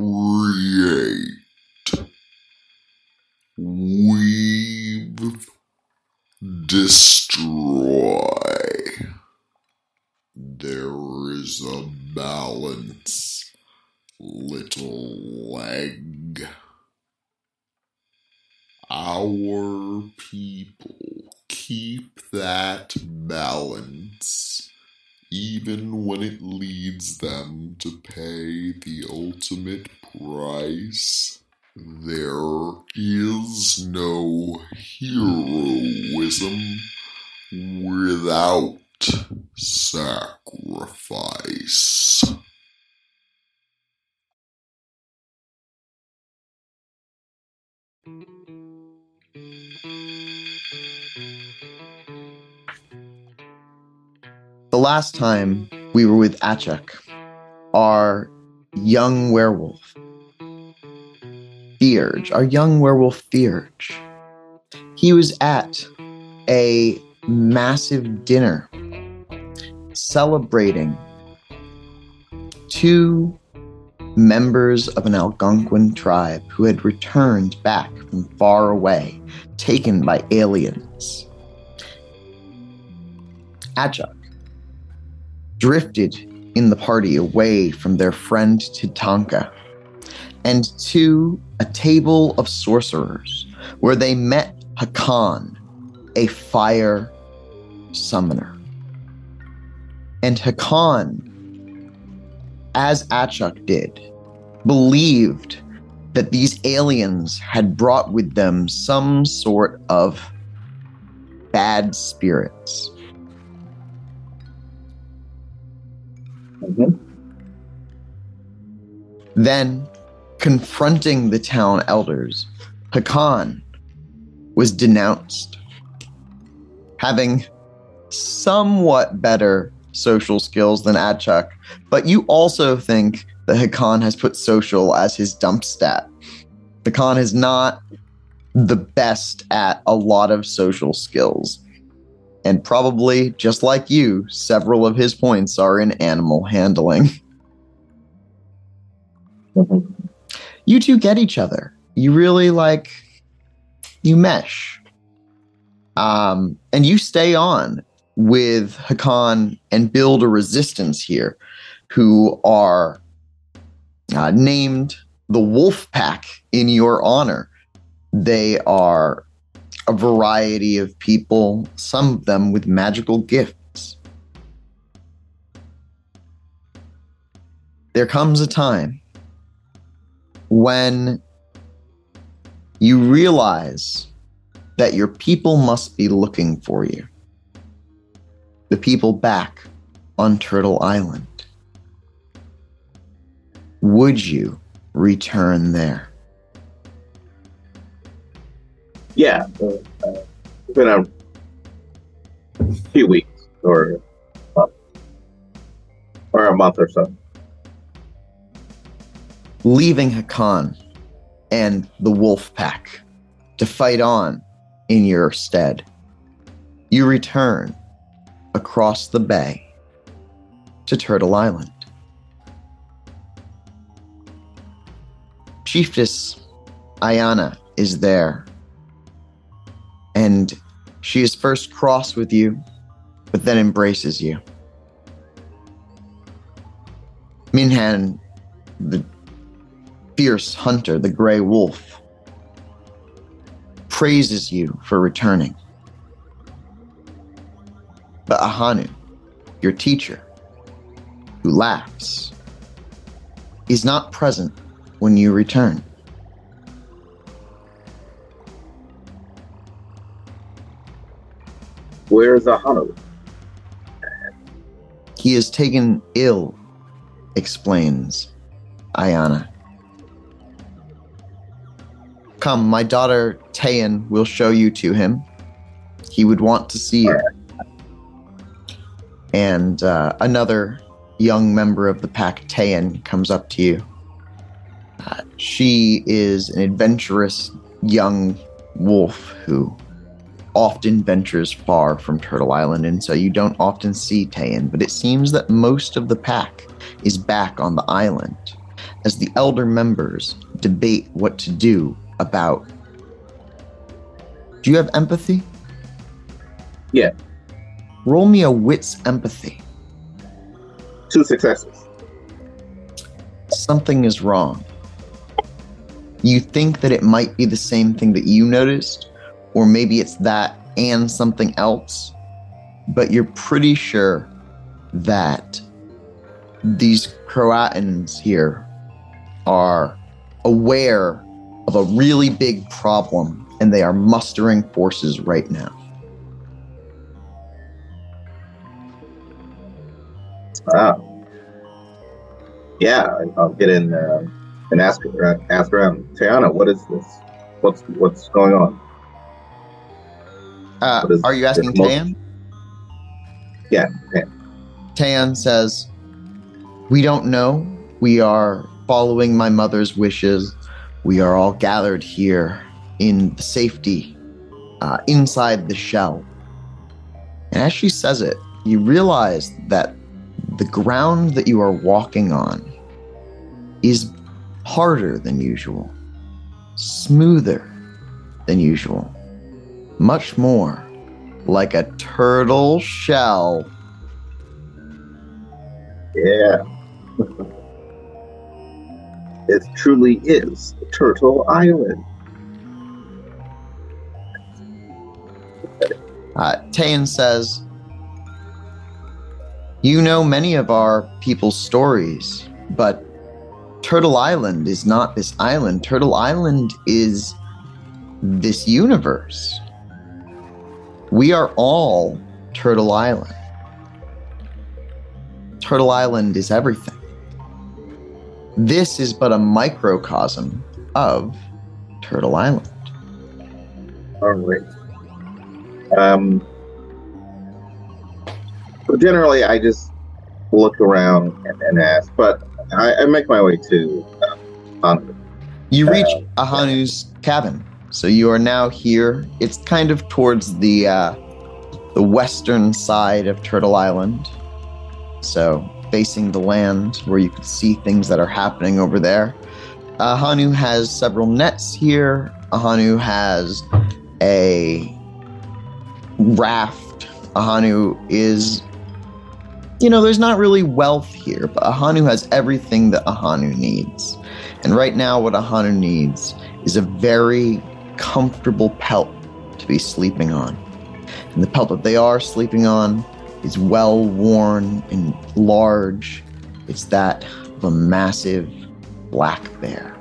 create. Weave, destroy. There is a balance, little leg. Our people keep that balance, even when it leads them to pay the ultimate price. There is no heroism without sacrifice. The last time we were with Achuk, our young werewolf, Theurge, he was at a massive dinner celebrating two members of an Algonquin tribe who had returned back from far away, taken by aliens. Achuk drifted in the party away from their friend Tatanka and to a table of sorcerers where they met Hakan, a fire summoner. And Hakan, as Achuk did, believed that these aliens had brought with them some sort of bad spirits. Mm-hmm. Then, confronting the town elders, Hakan was denounced. Having somewhat better social skills than Achuk, but you also think that Hakan has put social as his dump stat. Hakan is not the best at a lot of social skills. And probably, just like you, several of his points are in animal handling. Mm-hmm. You two get each other. You really you mesh. And you stay on with Hakan and build a resistance here, who are named the Wolf Pack in your honor. They are a variety of people, some of them with magical gifts. There comes a time when you realize that your people must be looking for you. The people back on Turtle Island. Would you return there? Yeah, it's been a few weeks or a month or so. Leaving Hakan and the Wolf Pack to fight on in your stead, you return across the bay to Turtle Island. Chiefess Ayana is there, and she is first cross with you, but then embraces you. Minhan, the fierce hunter, the gray wolf, praises you for returning. But Ahanu, your teacher, who laughs, is not present when you return. Where's Ahanu? He is taken ill, explains Ayana. Come, my daughter Tayan will show you to him. He would want to see you. And another young member of the pack, Tayan, comes up to you. She is an adventurous young wolf who often ventures far from Turtle Island, and so you don't often see Tayan, but it seems that most of the pack is back on the island. as the elder members debate what to do about. Do you have empathy? Yeah. Roll me a wits empathy. 2 successes. Something is wrong. You think that it might be the same thing that you noticed, or maybe it's that and something else, but you're pretty sure that these Croatans here are aware of a really big problem, and they are mustering forces right now. Yeah, I'll get in and ask around. Tiana, what is this? What's going on? What is Are you asking this Tan? Yeah. Okay. Tan says, "We don't know. We are following my mother's wishes. We are all gathered here in the safety inside the shell." And as she says it, you realize that the ground that you are walking on is harder than usual, smoother than usual, much more like a turtle shell. Yeah. It truly is Turtle Island. Tayan says, "You know many of our people's stories, but Turtle Island is not this island. Turtle Island is this universe. We are all Turtle Island. Turtle Island is everything. This is but a microcosm of Turtle Island." All right. So generally, I just look around and ask, but I make my way to Ahanu. You reach Ahanu's cabin, so you are now here. It's kind of towards the western side of Turtle Island, so facing the land where you can see things that are happening over there. Ahanu has several nets here. Ahanu has a raft. Ahanu is, there's not really wealth here, but Ahanu has everything that Ahanu needs. And right now what Ahanu needs is a very comfortable pelt to be sleeping on. And the pelt that they are sleeping on is well worn and large. It's that of a massive black bear.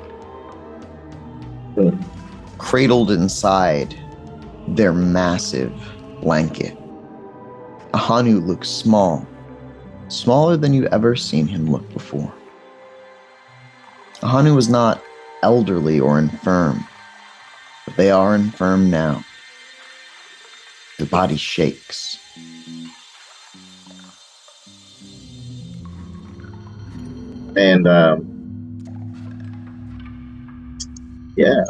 Cradled inside their massive blanket. Ahanu looks small, smaller than you've ever seen him look before. Ahanu is not elderly or infirm, but they are infirm now. Their body shakes. And yeah,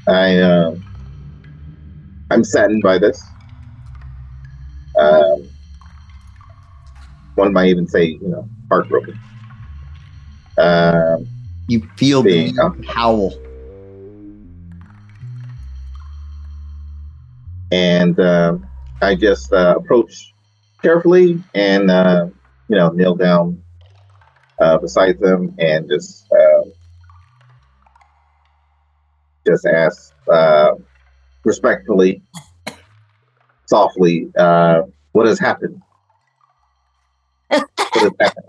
I'm saddened by this. One might even say, heartbroken. You feel the howl. And I just approach carefully and, kneel down beside them and just ask respectfully, softly, what has happened? What has happened?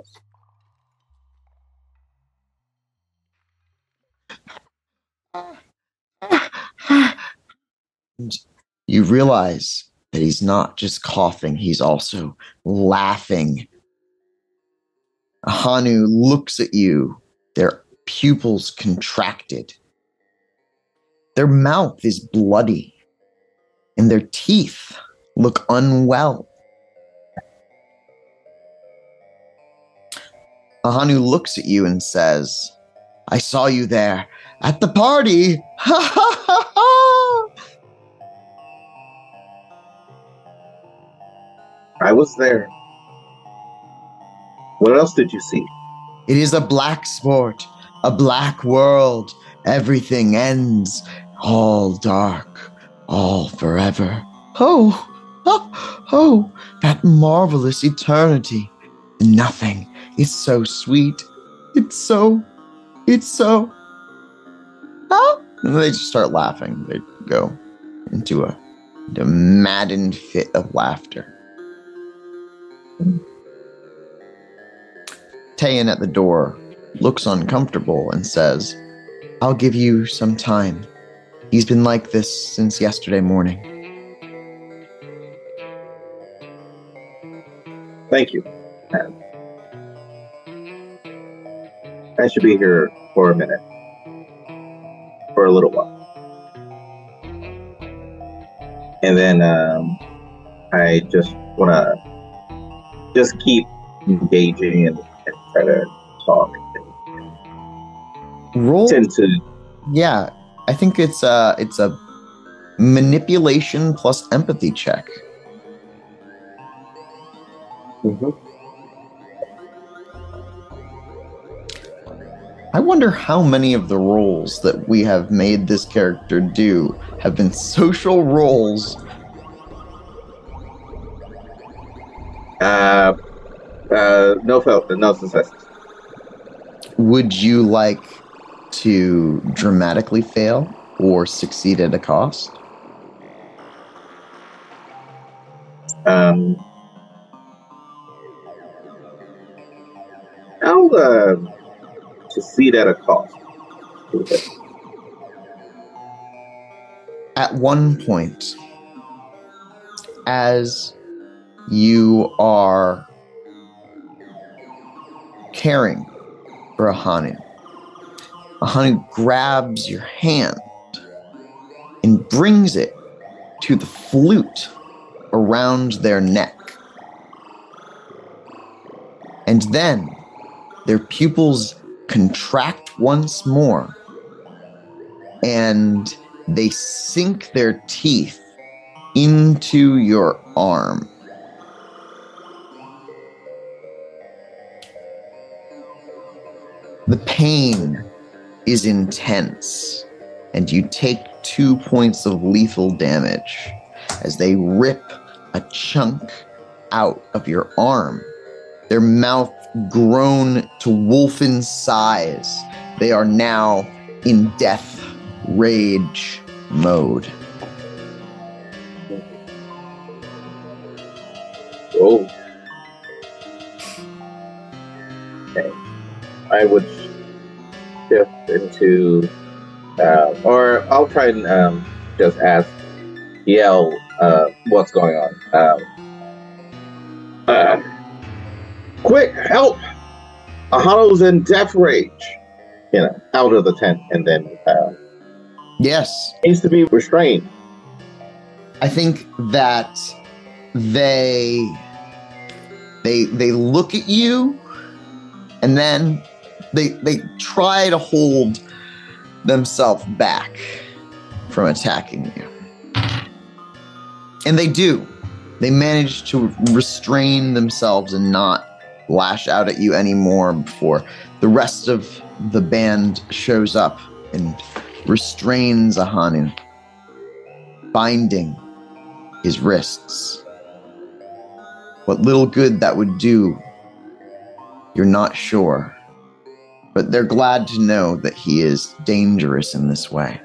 You realize that he's not just coughing, he's also laughing. Ahanu looks at you, their pupils contracted. Their mouth is bloody, and their teeth look unwell. Ahanu looks at you and says, "I saw you there at the party. Ha ha ha ha." I was there. What else did you see? It is a black sport, a black world. Everything ends, all dark, all forever. Oh, that marvelous eternity. Nothing. It's so sweet. It's so. Oh. And they just start laughing. They go into a maddened fit of laughter. Tayan at the door looks uncomfortable and says, I'll give you some time. He's been like this since yesterday morning. Thank you. I should be here for a minute. For a little while. And then I just want to just keep engaging and try to talk. Roll. Tend to. Yeah, I think it's a manipulation plus empathy check. Mm-hmm. I wonder how many of the roles that we have made this character do have been social roles. No successes. Would you like to dramatically fail or succeed at a cost? I'll succeed at a cost. At one point, as you are caring for Ahanu grabs your hand and brings it to the flute around their neck. And then their pupils contract once more, and they sink their teeth into your arm. The pain is intense, and you take 2 points of lethal damage as they rip a chunk out of your arm. Their mouth grown to wolfen size. They are now in death rage mode. Oh. Okay. I would shift into, or I'll try and just yell what's going on. Quick, help! Ahanu's in death rage. Out of the tent, and then Yes. needs to be restrained. I think that they look at you, and then they try to hold themselves back from attacking you. And they do. They manage to restrain themselves and not lash out at you anymore before the rest of the band shows up and restrains Ahanu, binding his wrists. What little good that would do, you're not sure. But they're glad to know that he is dangerous in this way.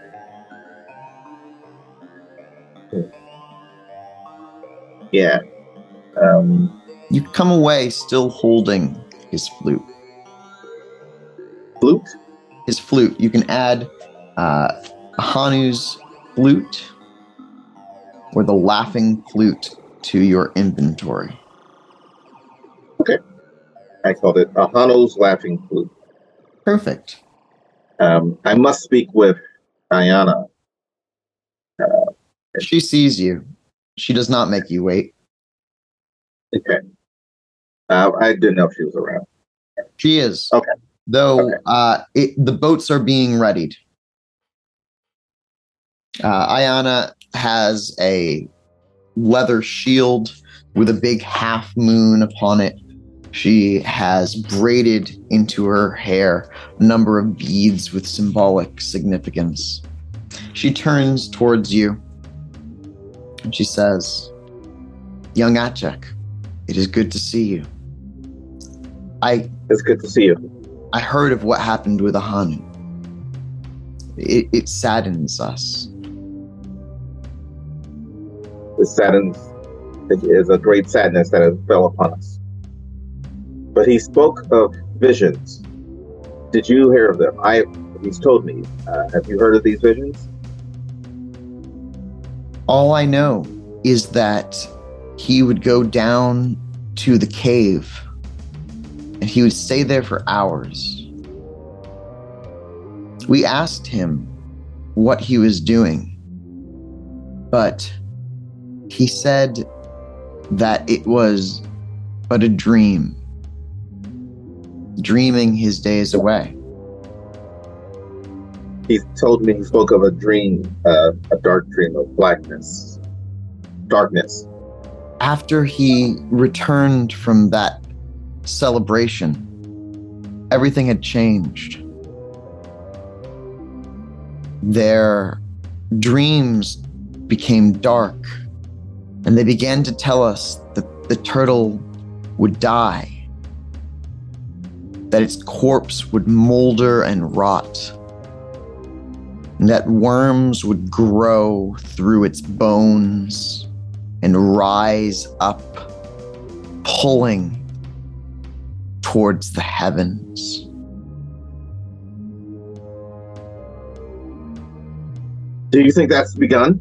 Yeah. You come away still holding his flute. Flute? His flute. You can add Ahanu's flute or the laughing flute to your inventory. Okay. I called it Ahanu's laughing flute. Perfect. I must speak with Ayana. She sees you. She does not make you wait. Okay. I didn't know if she was around. She is. Okay. Though the boats are being readied. Ayana has a leather shield with a big half moon upon it. She has braided into her hair a number of beads with symbolic significance. She turns towards you and she says, "Young Achek, it is good to see you. It's good to see you. I heard of what happened with Ahanu. It saddens us." It saddens. It is a great sadness that has fell upon us. But he spoke of visions. Did you hear of them? He's told me. Have you heard of these visions? All I know is that he would go down to the cave and he would stay there for hours. We asked him what he was doing, but he said that it was but a dream, dreaming his days away. He told me he spoke of a dream, a dark dream of darkness. After he returned from that celebration, everything had changed. Their dreams became dark, and they began to tell us that the turtle would die, that its corpse would molder and rot, and that worms would grow through its bones and rise up, pulling towards the heavens. Do you think that's begun?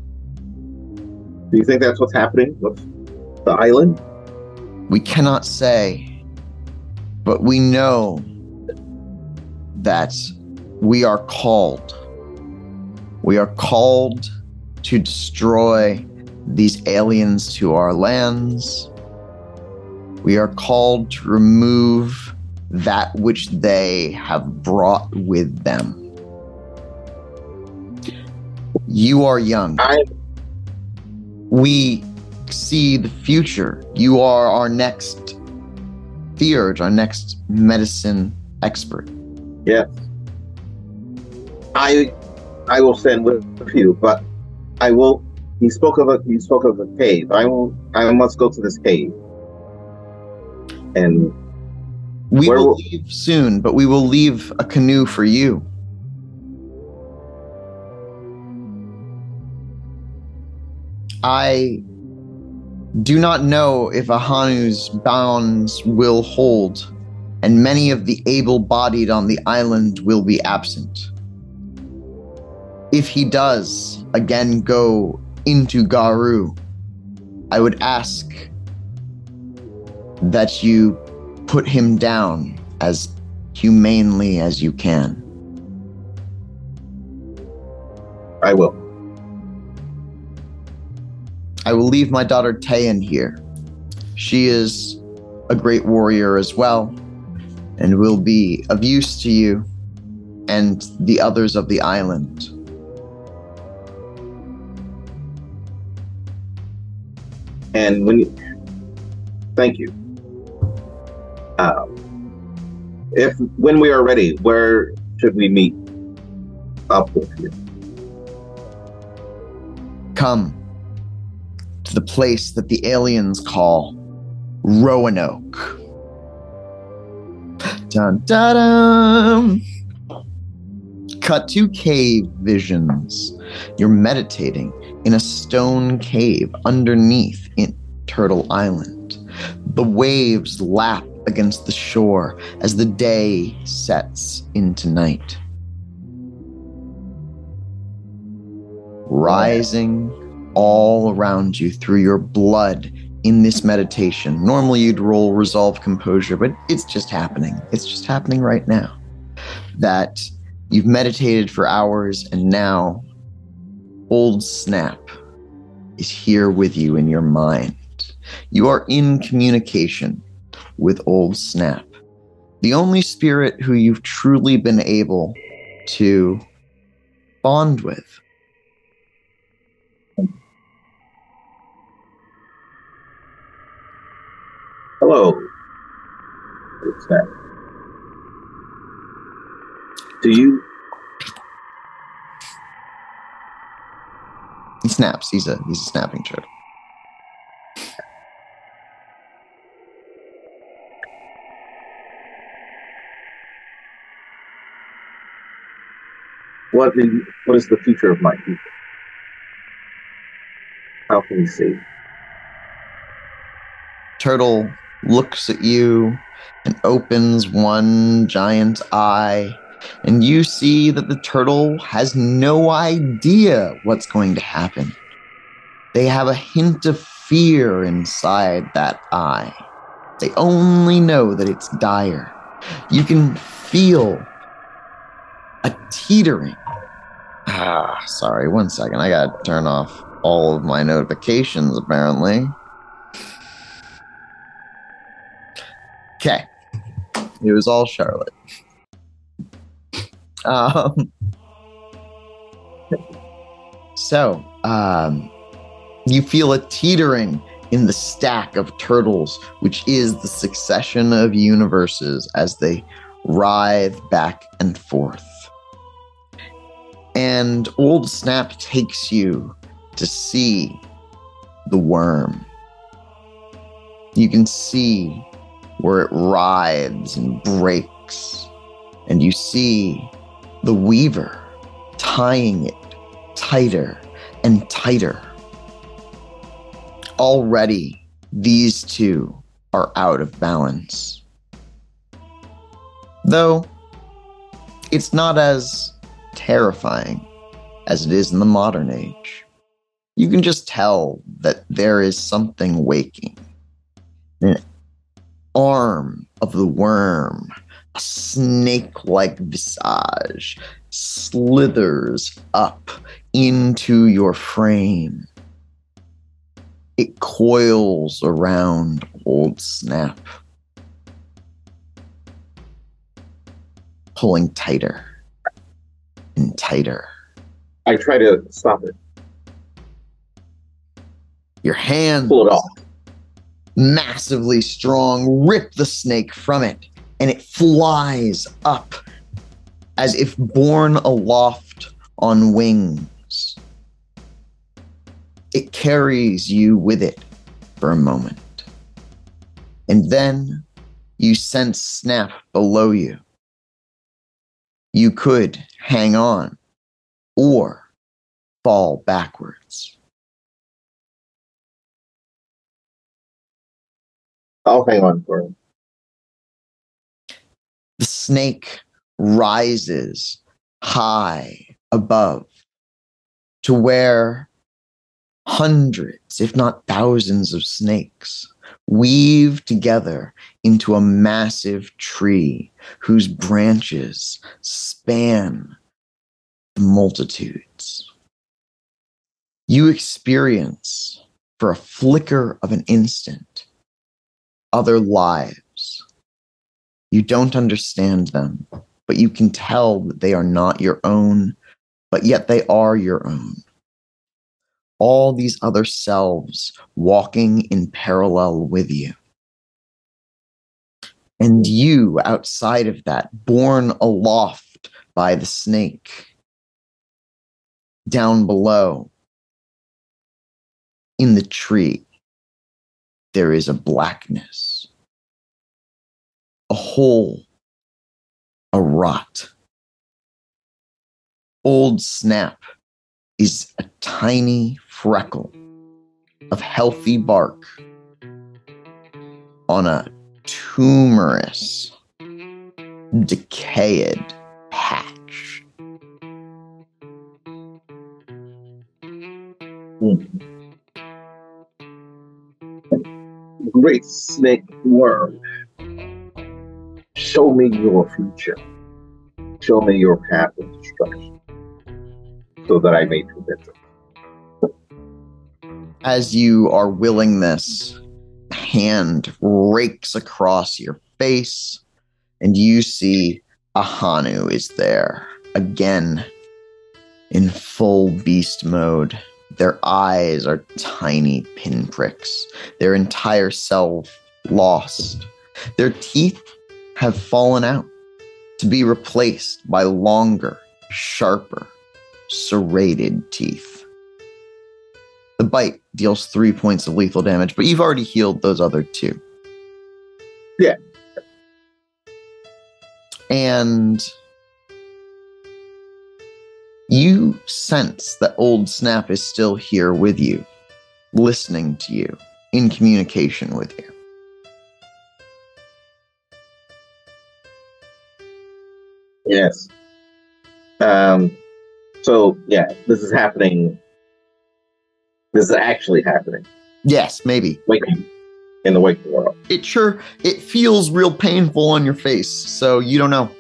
Do you think that's what's happening with the island? We cannot say, but we know that we are called. We are called to destroy these aliens to our lands. We are called to remove that which they have brought with them. You are young. We see the future. You are our next theurge, our next medicine expert. Yes. I will stand with you, but I will. He spoke of a cave. I must go to this cave. And we will leave soon, but we will leave a canoe for you. I do not know if Ahanu's bounds will hold, and many of the able-bodied on the island will be absent. If he does again go into Garou, I would ask that you put him down as humanely as you can. I will. I will leave my daughter Tayan here. She is a great warrior as well, and will be of use to you and the others of the island. And thank you. When we are ready, where should we meet up with you? Come to the place that the aliens call Roanoke. Dun dun dun. Cut to cave visions. You're meditating in a stone cave underneath in Turtle Island. The waves lap against the shore as the day sets into night. Rising all around you through your blood in this meditation. Normally you'd roll resolve composure, but it's just happening. It's just happening right now. That you've meditated for hours and now Old Snap is here with you in your mind. You are in communication with Old Snap, the only spirit who you've truly been able to bond with. Hello. What's that? Do you? He snaps. He's a snapping turtle. What is the future of my people? How can we see? Turtle looks at you and opens one giant eye, and you see that the turtle has no idea what's going to happen. They have a hint of fear inside that eye. They only know that it's dire. You can feel a teetering. Sorry, 1 second. I gotta turn off all of my notifications, apparently. Okay. It was all Charlotte. You feel a teetering in the stack of turtles, which is the succession of universes as they writhe back and forth. And Old Snap takes you to see the worm. You can see where it writhes and breaks, and you see the weaver tying it tighter and tighter. Already, these two are out of balance. Though, it's not as terrifying as it is in the modern age. You can just tell that there is something waking. An arm of the worm, a snake-like visage, slithers up into your frame. It coils around Old Snap, pulling tighter and tighter. I try to stop it. Your hands, pull it off, massively strong, rip the snake from it, and it flies up as if borne aloft on wings. It carries you with it for a moment. And then you sense Snap below you. You could hang on or fall backwards. I'll hang on for him. The snake rises high above to where hundreds, if not thousands of snakes weave together into a massive tree whose branches span the multitudes. You experience, for a flicker of an instant, other lives. You don't understand them, but you can tell that they are not your own, but yet they are your own. All these other selves walking in parallel with you. And you, outside of that, borne aloft by the snake, down below, in the tree, there is a blackness, a hole, a rot. Old Snap is a tiny freckle of healthy bark on a tumorous, decayed patch. Great snake worm, show me your future. Show me your path of destruction, so that I may prevent it. As you are willing this, a hand rakes across your face, and you see Ahanu is there, again, in full beast mode. Their eyes are tiny pinpricks, their entire self lost. Their teeth have fallen out to be replaced by longer, sharper, serrated teeth. The bite deals 3 points of lethal damage, but you've already healed those other 2. Yeah. And you sense that Old Snap is still here with you, listening to you, in communication with you. Yes. So, yeah, this is happening. This is actually happening. Yes, maybe. Waking in the waking world. It feels real painful on your face, so you don't know.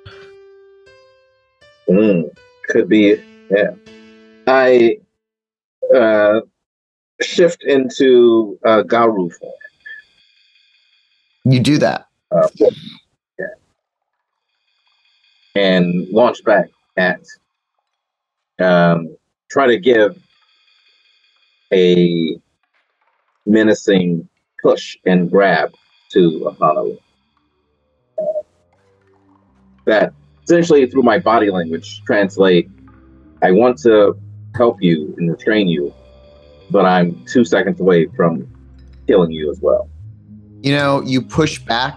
Could be, yeah. I shift into Garu form. You do that. Yeah. And launch back at try to give a menacing push and grab to Ahanu. That essentially, through my body language, translate, I want to help you and restrain you, but I'm 2 seconds away from killing you as well. You know, you push back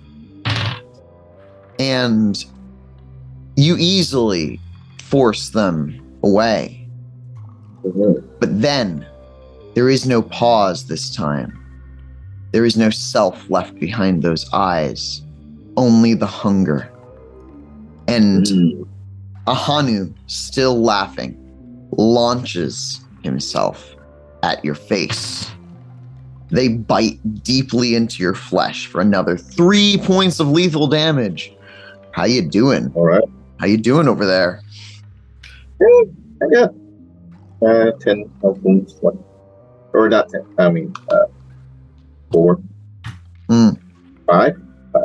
and you easily force them away. Mm-hmm. But then there is no pause this time. There is no self left behind those eyes, only the hunger. And Ahanu, still laughing, launches himself at your face. They bite deeply into your flesh for another 3 points of lethal damage. How you doing? All right. How you doing over there? I got 10 health wounds left. Or not 10. I mean, 4. 5. 5.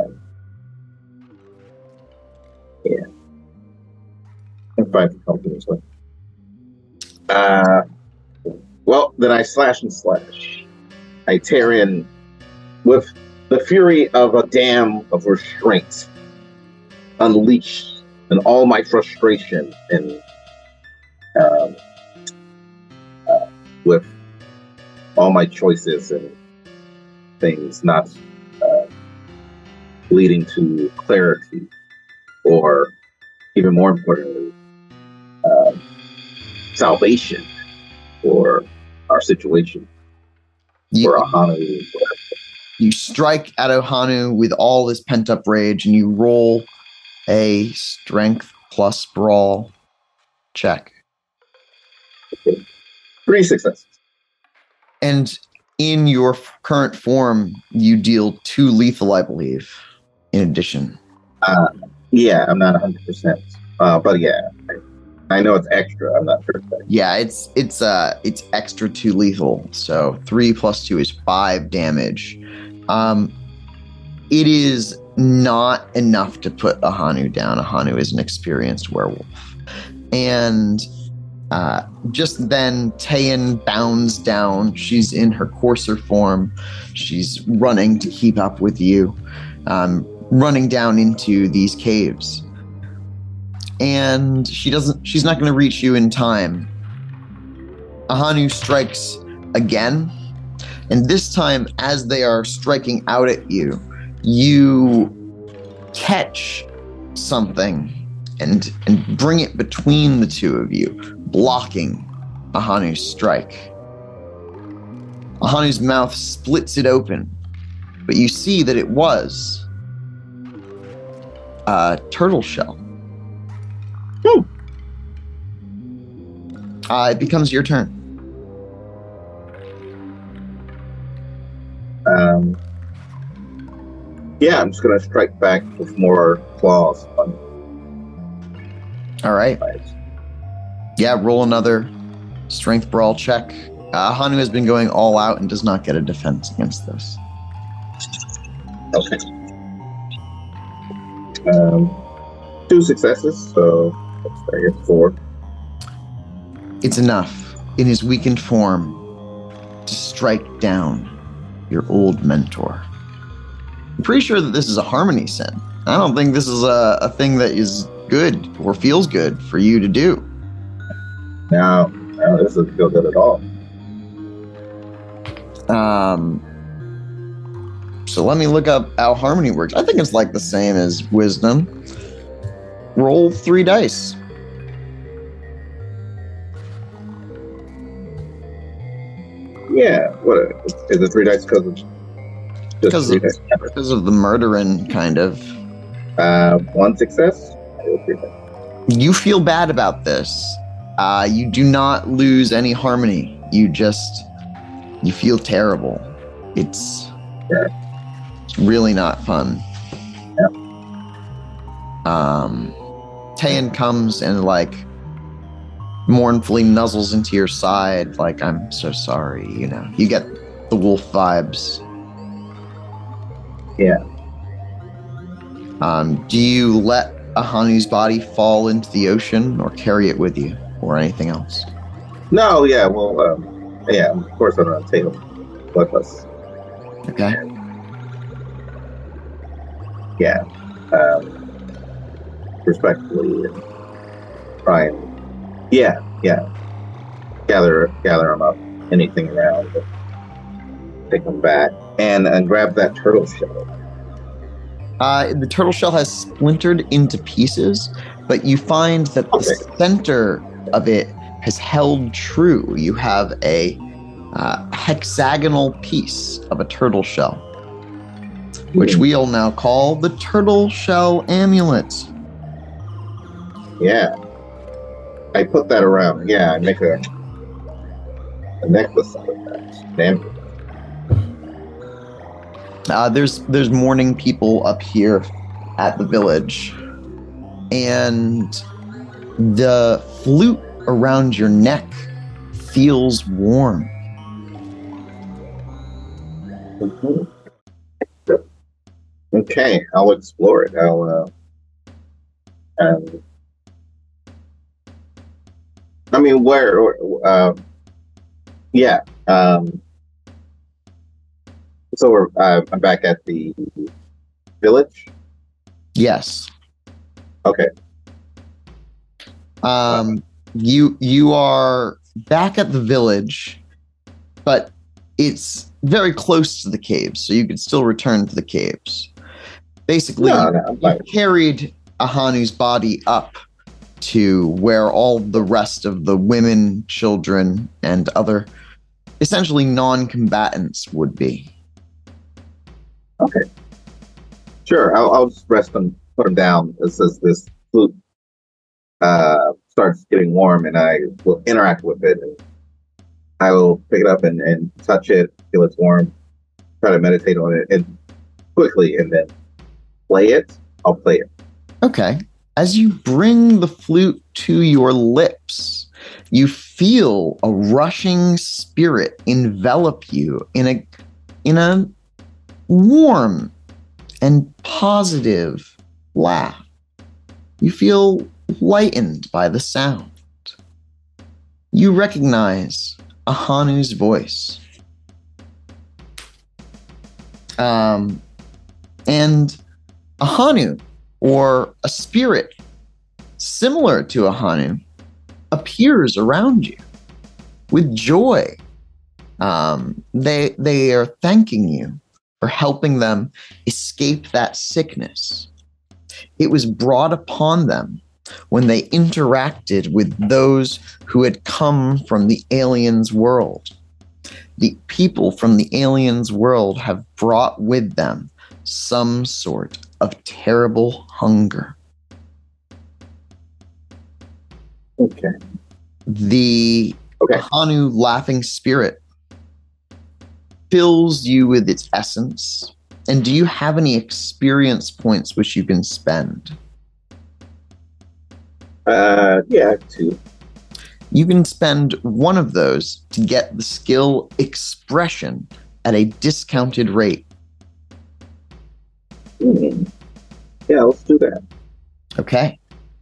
Yeah. And 5 health wounds left. Well, then I slash and slash. I tear in with the fury of a dam of restraint, unleashed, and all my frustration and with all my choices and things not leading to clarity, or even more importantly, salvation for our situation. For Ahanu. You strike at Ahanu with all this pent-up rage, and you roll a strength plus brawl check. Okay. 3 successes. And in your current form, you deal 2 lethal, I believe, in addition. Yeah, I'm not 100%. But yeah, I know it's extra. I'm not sure. Yeah, it's extra 2 lethal. So 3 plus 2 is 5 damage. It is not enough to put Ahanu down. Ahanu is an experienced werewolf. And just then, Tayan bounds down. She's in her coarser form. She's running to keep up with you, running down into these caves. And she's not going to reach you in time. Ahanu strikes again. And this time, as they are striking out at you, you catch something and bring it between the two of you, blocking Ahanu's strike. Ahanu's mouth splits it open, but you see that it was a turtle shell. It becomes your turn. Yeah, I'm just going to strike back with more claws. All right. Yeah, roll another strength brawl check. Ahanu has been going all out and does not get a defense against this. Okay. 2 successes, so I guess 4. It's enough, in his weakened form, to strike down your old mentor. I'm pretty sure that this is a harmony sin. I don't think this is a thing that is good or feels good for you to do. No, this doesn't feel good at all. So let me look up how harmony works. I think it's like the same as wisdom. Roll 3 dice. Yeah, what is it? 3 dice because of the murdering, kind of. 1 success. You feel bad about this. You do not lose any harmony. You feel terrible. It's really not fun. Yep. Tayan comes and mournfully nuzzles into your side, like, I'm so sorry, You get the wolf vibes. Yeah. Do you let Ahanu's body fall into the ocean or carry it with you or anything else? No, yeah, well, of course I'm going to take him with us. Okay. Yeah. Respectfully, and try and gather them up, anything around, take them back, and grab that turtle shell. The turtle shell has splintered into pieces, but you find that the center of it has held true. You have a hexagonal piece of a turtle shell, which we'll now call the turtle shell amulet. Yeah. I put that around. Yeah, I make a necklace out of that. Damn. There's mourning people up here at the village, and the flute around your neck feels warm. Mm-hmm. Okay, I'll explore it. I mean, where? Yeah. So I'm back at the village. Yes. Okay. You are back at the village, but it's very close to the caves, so you could still return to the caves. Basically, you carried Ahanu's body up to where all the rest of the women, children, and other essentially non-combatants would be. Okay. Sure, I'll just rest them, put them down as this flute starts getting warm, and I will interact with it. And I will pick it up and touch it, feel it's warm, try to meditate on it, and quickly, and then play it. I'll play it. Okay. As you bring the flute to your lips, you feel a rushing spirit envelop you in a warm and positive laugh. You feel lightened by the sound. You recognize Ahanu's voice. And Ahanu, or a spirit similar to Ahanu, appears around you with joy. They are thanking you for helping them escape that sickness. It was brought upon them when they interacted with those who had come from the aliens' world. The people from the aliens' world have brought with them some sort of terrible hunger. Okay. The Ahanu laughing spirit fills you with its essence. And do you have any experience points which you can spend? Yeah, 2. You can spend one of those to get the skill expression at a discounted rate. Yeah, let's do that. Okay.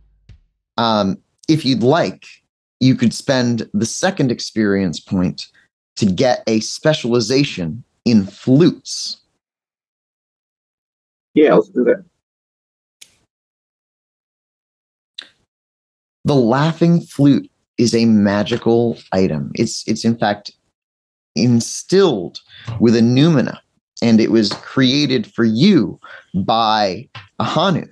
If you'd like, you could spend the second experience point to get a specialization in flutes. Yeah, let's do that. The laughing flute is a magical item. It's in fact instilled with a Numina, and it was created for you by Ahanu.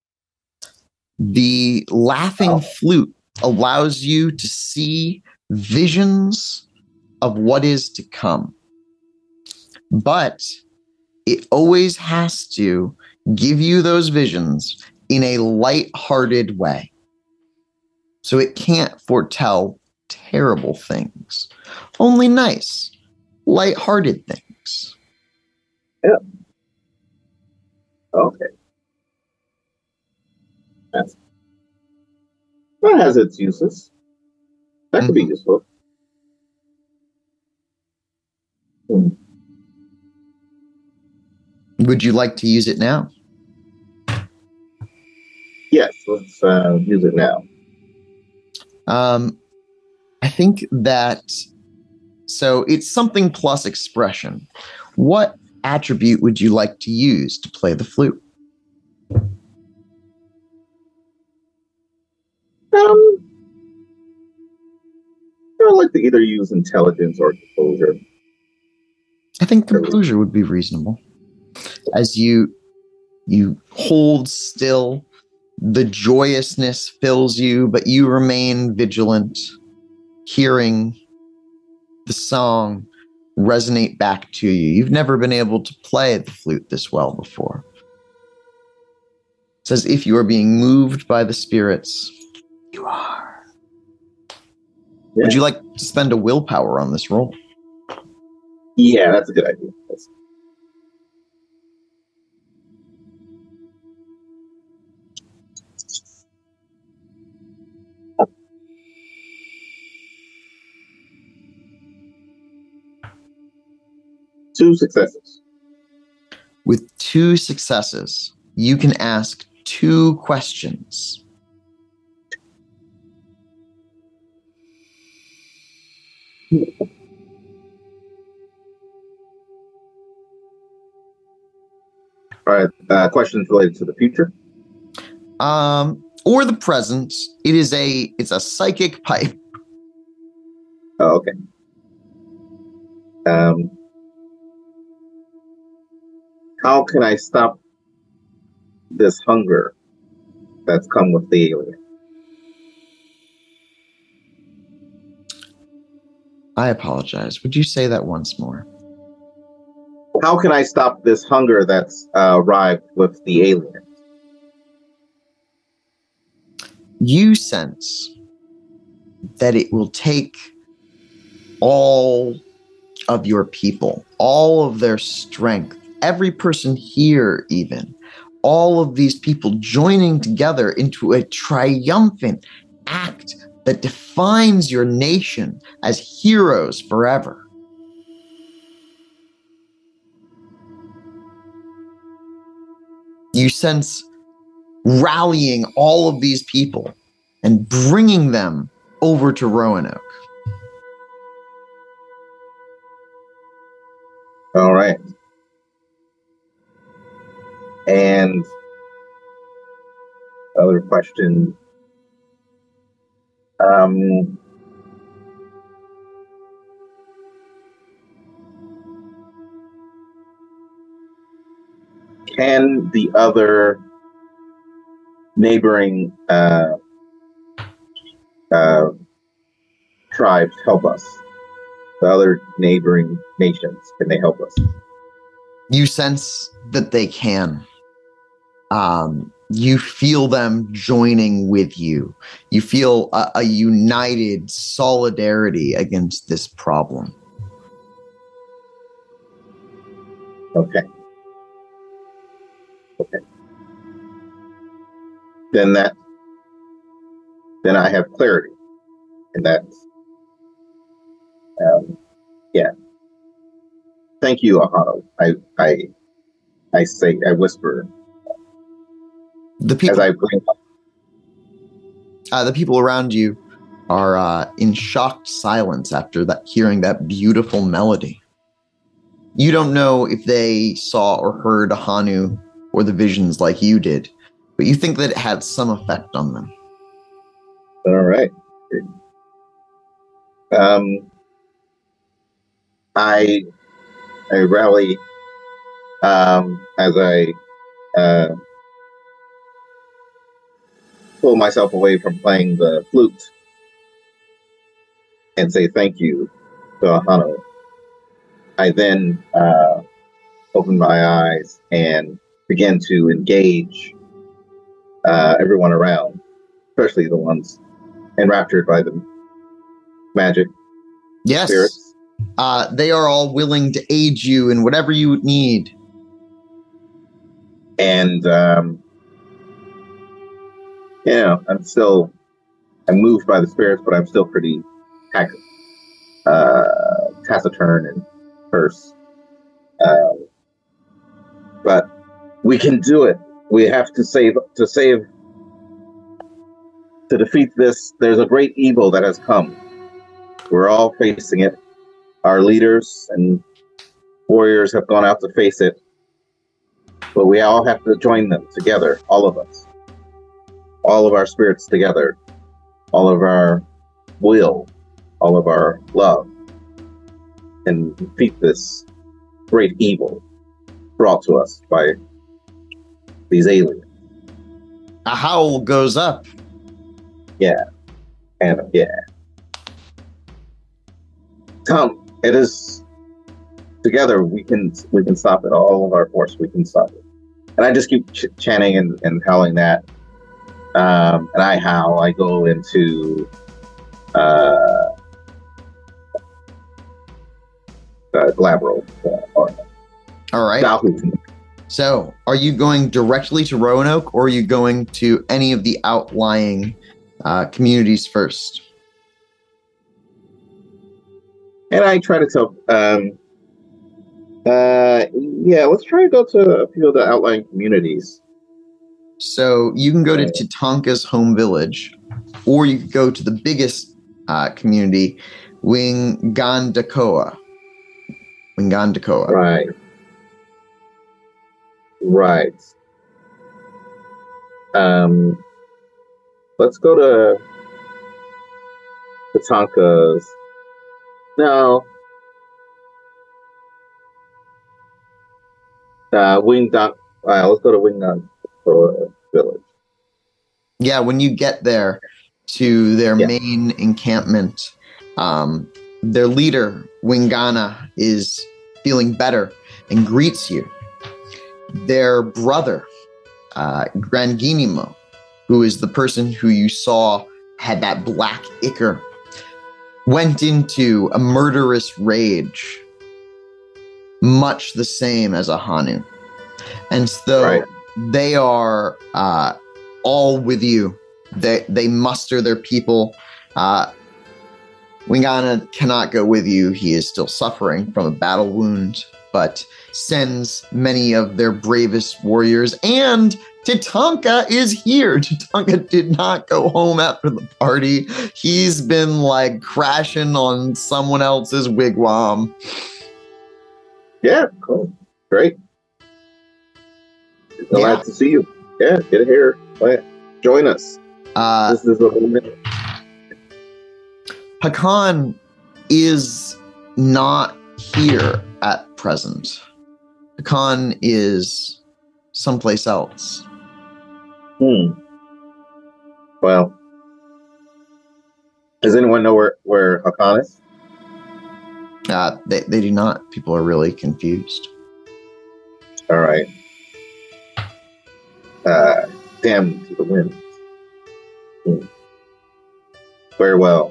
The laughing flute allows you to see visions of what is to come, but it always has to give you those visions in a light-hearted way. So it can't foretell terrible things, only nice, light-hearted things. Yeah. Okay. That has its uses. That could be useful. Would you like to use it now? Yes, let's use it now. I think that, so it's something plus expression. What attribute would you like to use to play the flute? I like to either use intelligence or composure. I think composure would be reasonable. As you hold still, the joyousness fills you, but you remain vigilant, hearing the song resonate back to you. You've never been able to play the flute this well before. It's as if you are being moved by the spirits. You are. Yeah. Would you like to spend a willpower on this roll? Yeah, that's a good idea. Two successes. With 2 successes, you can ask 2 questions. All right. Questions related to the future? Or the present. It's a psychic pipe. Oh, okay. How can I stop this hunger that's come with the alien? I apologize. Would you say that once more? How can I stop this hunger that's arrived with the alien? You sense that it will take all of your people, all of their strength, every person here even, all of these people joining together into a triumphant act that defines your nation as heroes forever. You sense rallying all of these people and bringing them over to Roanoke. All right. And other question. Can the other neighboring tribes help us? The other neighboring nations, can they help us? You sense that they can. You feel them joining with you. You feel a united solidarity against this problem. Okay. Then I have clarity, and that's yeah. Thank you, Ahanu. I say, I whisper. The people, as I bring up. The people around you are in shocked silence after hearing that beautiful melody. You don't know if they saw or heard Ahanu or the visions like you did, but you think that it had some effect on them. All right. I rally as I pull myself away from playing the flute and say thank you to Ahanu. I then open my eyes and begin to engage everyone around, especially the ones enraptured by the magic. Yes. Spirits. They are all willing to aid you in whatever you need. And, I'm moved by the spirits, but I'm still pretty taciturn and terse. But we can do it. We have to defeat this. There's a great evil that has come. We're all facing it. Our leaders and warriors have gone out to face it. But we all have to join them together, all of us. All of our spirits together. All of our will. All of our love. And defeat this great evil brought to us by these aliens. A howl goes up. Yeah. And yeah. Come, it is together we can stop it. All of our force, we can stop it. And I just keep chanting and howling that. And I howl. I go into Glabro. All right. Dalhousie. So, are you going directly to Roanoke, or are you going to any of the outlying communities first? And I try to tell, let's try to go to a few of the outlying communities. So you can go to Tatanka's home village, or you could go to the biggest community, Wingandakoa. Right. Let's go to Tatanka's. No. Let's go to Wingandakoa village. Yeah, when you get there to their main encampment, their leader, Wingana, is feeling better and greets you. Their brother, Granginimo, who is the person who you saw had that black ichor, went into a murderous rage, much the same as Ahanu. And so they are all with you. They muster their people. Wingana cannot go with you. He is still suffering from a battle wound, but sends many of their bravest warriors. And Tatanka is here. Tatanka did not go home after the party. He's been like crashing on someone else's wigwam. Yeah, cool. Great. Glad to see you. Yeah, get here. Join us. This is the moment. Hakan is not here at present. Hakan is someplace else. Well, does anyone know where Hakan is? They do not. People are really confused. All right. Damn to the wind. Very well.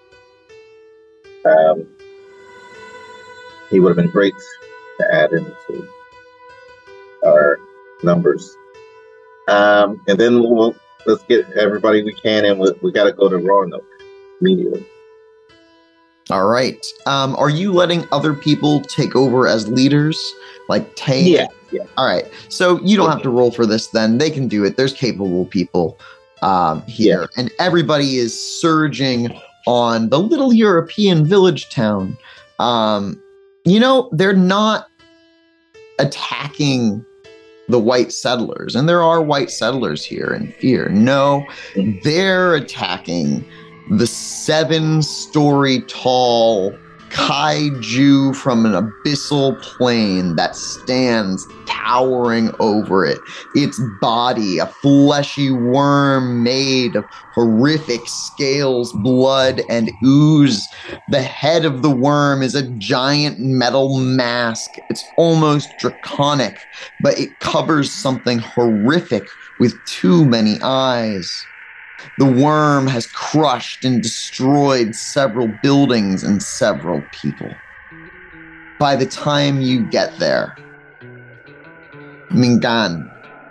He would have been great to add into our numbers. And then let's get everybody we can, and we got to go to Roanoke immediately. All right. Are you letting other people take over as leaders, like Tay? Yeah. All right. So you don't have to roll for this then. They can do it. There's capable people here. Yeah. And everybody is surging on the little European village town. They're not attacking the white settlers, and there are white settlers here in Fear. No, they're attacking the 7-story tall kaiju from an abyssal plane that stands towering over it. Its body, a fleshy worm made of horrific scales, blood, and ooze. The head of the worm is a giant metal mask. It's almost draconic, but it covers something horrific with too many eyes. The worm has crushed and destroyed several buildings and several people. By the time you get there, Mingahan,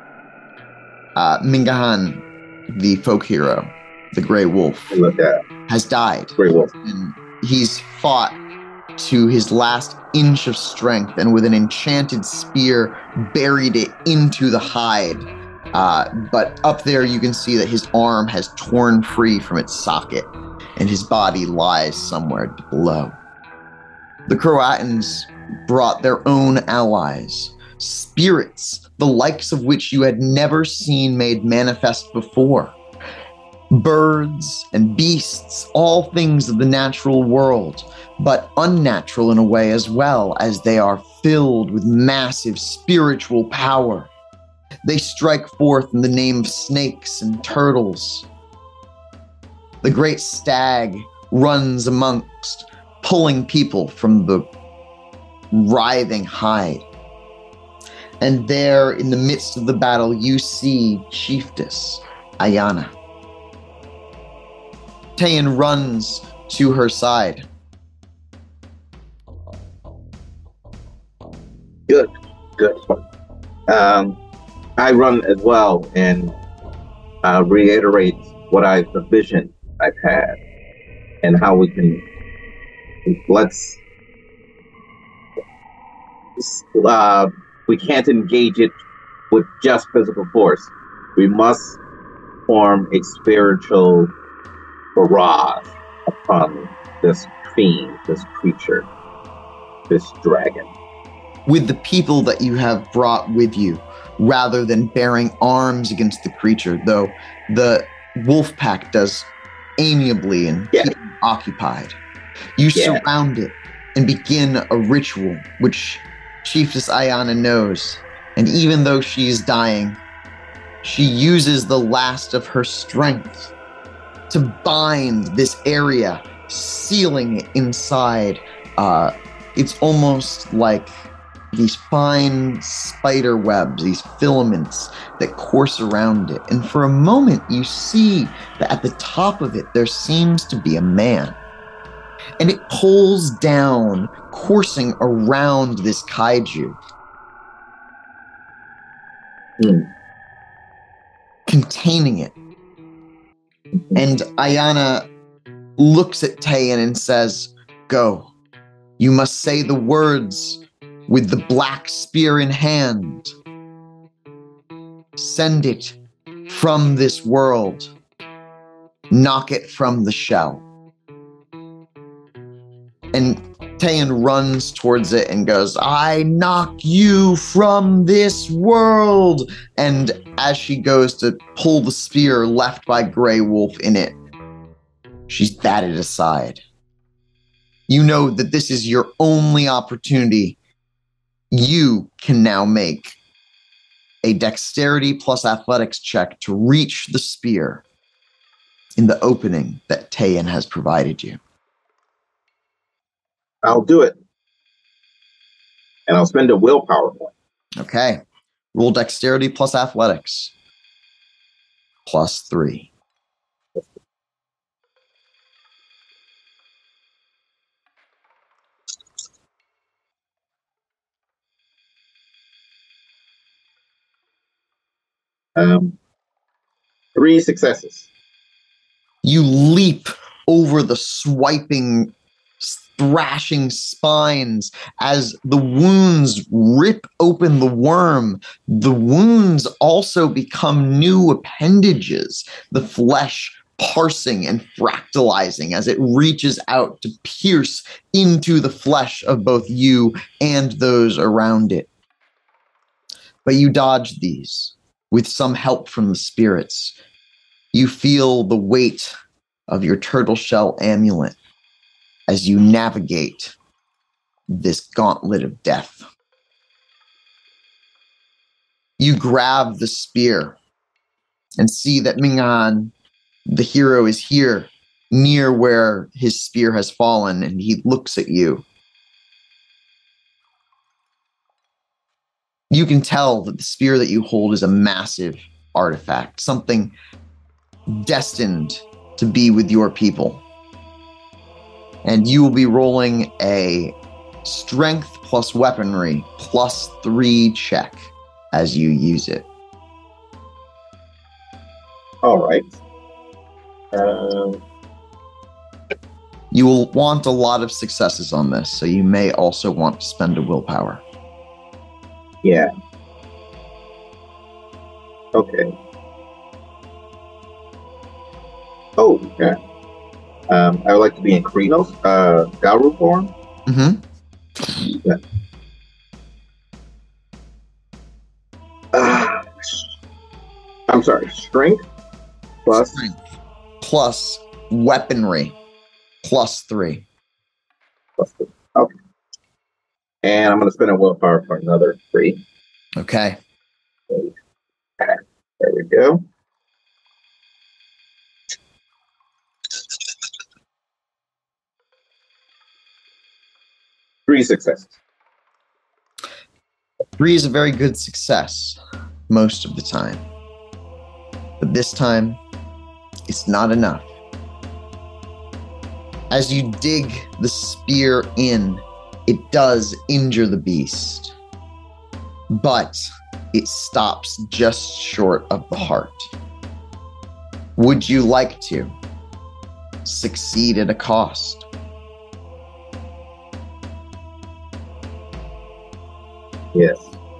the folk hero, the Grey Wolf, has died. Grey Wolf. And he's fought to his last inch of strength, and with an enchanted spear buried it into the hide. But up there you can see that his arm has torn free from its socket, and his body lies somewhere below. The Croatans brought their own allies, spirits, the likes of which you had never seen made manifest before. Birds and beasts, all things of the natural world, but unnatural in a way as well, as they are filled with massive spiritual power. They strike forth in the name of snakes and turtles. The great stag runs amongst, pulling people from the writhing hide. And there, in the midst of the battle, you see Chiefess Ayana. Tayan runs to her side. Good. I run as well and reiterate the vision I've had and how we can we can't engage it with just physical force. We must form a spiritual barrage upon this fiend, this creature, this dragon. With the people that you have brought with you, rather than bearing arms against the creature, though the wolf pack does amiably and keep it occupied. You surround it and begin a ritual, which Chiefess Ayana knows. And even though she is dying, she uses the last of her strength to bind this area, sealing it inside. It's almost like these fine spider webs, these filaments that course around it. And for a moment, you see that at the top of it, there seems to be a man. And it pulls down, coursing around this kaiju. Containing it. And Ayana looks at Tayan and says, "Go. You must say the words with the black spear in hand. Send it from this world. Knock it from the shell." And Tayan runs towards it and goes, "I knock you from this world." And as she goes to pull the spear left by Grey Wolf in it, she's batted aside. You know that this is your only opportunity. You can now make a dexterity plus athletics check to reach the spear in the opening that Tayan has provided you. I'll do it. And I'll spend a willpower point. Okay. Roll dexterity plus athletics. +3. Three successes. You leap over the swiping, thrashing spines as the wounds rip open the worm. The wounds also become new appendages, the flesh parsing and fractalizing as it reaches out to pierce into the flesh of both you and those around it. But you dodge these with some help from the spirits. You feel the weight of your turtle shell amulet as you navigate this gauntlet of death. You grab the spear and see that Ming-An, the hero, is here near where his spear has fallen, and he looks at you. You can tell that the spear that you hold is a massive artifact, something destined to be with your people. And you will be rolling a strength plus weaponry plus 3 check as you use it. All right. You will want a lot of successes on this, so you may also want to spend a willpower. Yeah. Okay. Oh, okay. I would like to be in Krynos, Garu form. Mm-hmm. Yeah. I'm sorry, strength plus... Strength plus weaponry plus 3. Plus 3. Okay. And I'm going to spend a willpower for another 3. Okay. There we go. Three successes. 3 is a very good success most of the time. But this time, it's not enough. As you dig the spear in, it does injure the beast. But it stops just short of the heart. Would you like to succeed at a cost? Yes.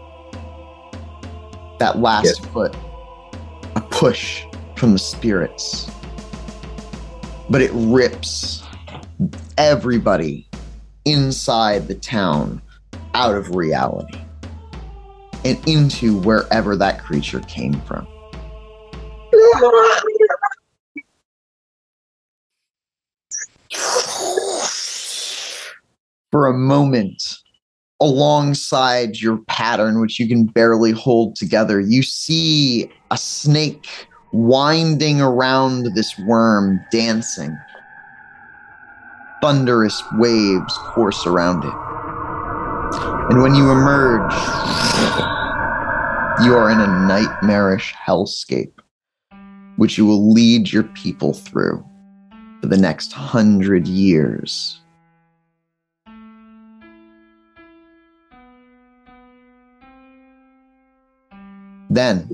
That last foot, a push from the spirits. But it rips everybody inside the town out of reality and into wherever that creature came from. For a moment, alongside your pattern, which you can barely hold together, you see a snake winding around this worm, dancing. Thunderous waves course around it. And when you emerge, you are in a nightmarish hellscape, which you will lead your people through for the next 100 years. Then,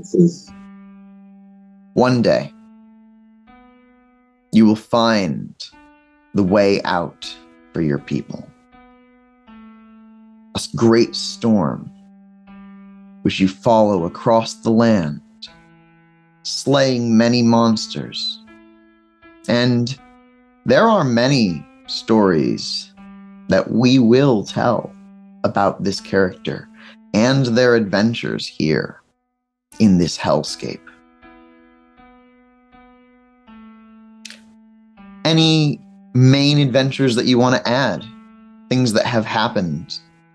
one day, you will find the way out for your people. A great storm, which you follow across the land, slaying many monsters. And there are many stories that we will tell about this character and their adventures here in this hellscape. Any main adventures that you want to add? Things that have happened?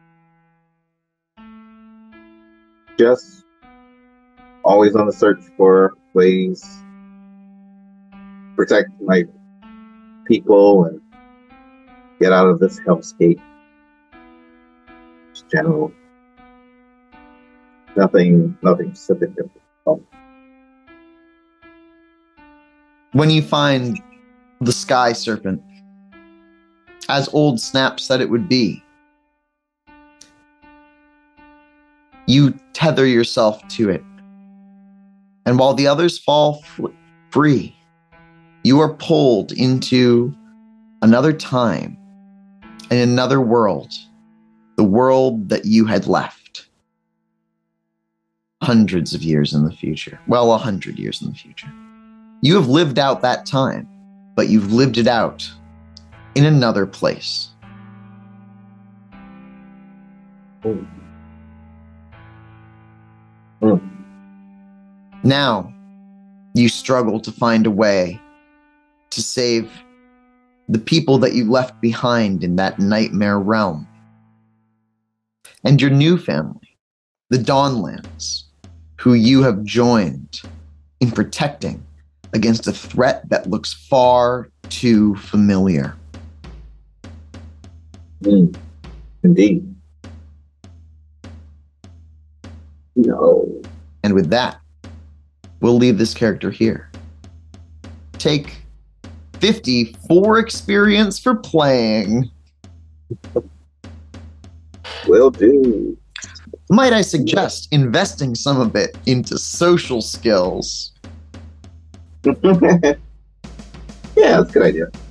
Just always on the search for ways to protect my people and get out of this hellscape. Just general. Nothing specific. When you find the sky serpent, as Old Snap said it would be, you tether yourself to it. And while the others fall free, you are pulled into another time and another world, the world that you had left. Hundreds of years in the future. Well, 100 years in the future. You have lived out that time, but you've lived it out in another place. Now, you struggle to find a way to save the people that you left behind in that nightmare realm. And your new family, the Dawnlands, who you have joined in protecting against a threat that looks far too familiar. Indeed. No. And with that, we'll leave this character here. Take 54 experience for playing. Will do. Might I suggest investing some of it into social skills? Yeah, that's a good idea.